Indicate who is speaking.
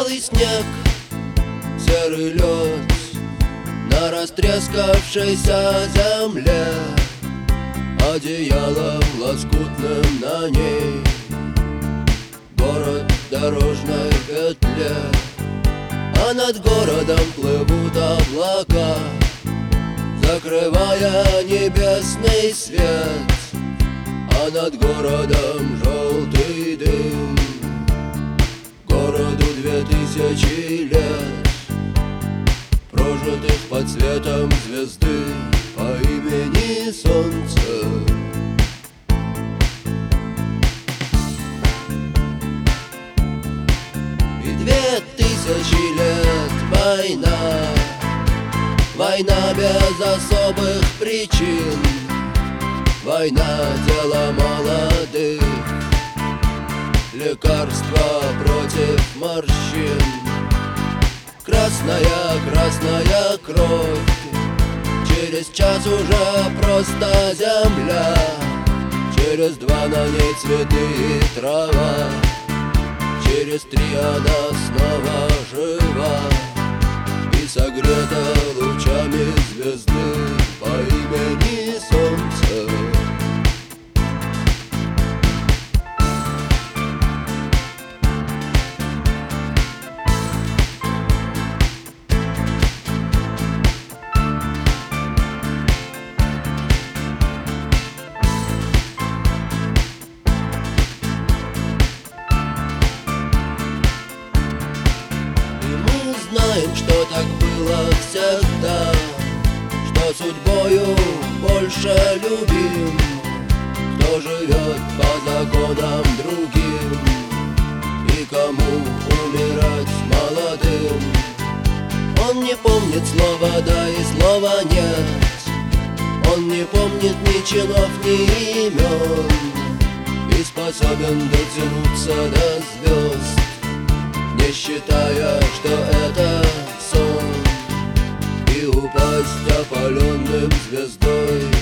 Speaker 1: белый снег, серый лед на растрескавшейся земле, одеялом лоскутным на ней город в дорожной петле. А над городом плывут облака, закрывая небесный свет. А над городом желтый дым, городу 2000 лет, прожитых под светом звезды по имени Солнце. И 2000 лет война, война без особых причин, война дело молодых, лекарство против морщин. Красная, красная кровь, через час уже просто земля, через 2 на ней цветы и трава, через 3 она снова жива и согрета лучами звезды по имени Солнце. Знаем, что так было всегда, что судьбою больше любим, кто живет по законам другим и кому умирать молодым. Он не помнит слова «да» и слова «нет», он не помнит ни чинов, ни имен, и способен дотянуться до звезд, не считая, что это сон, и упасть опаленным звездой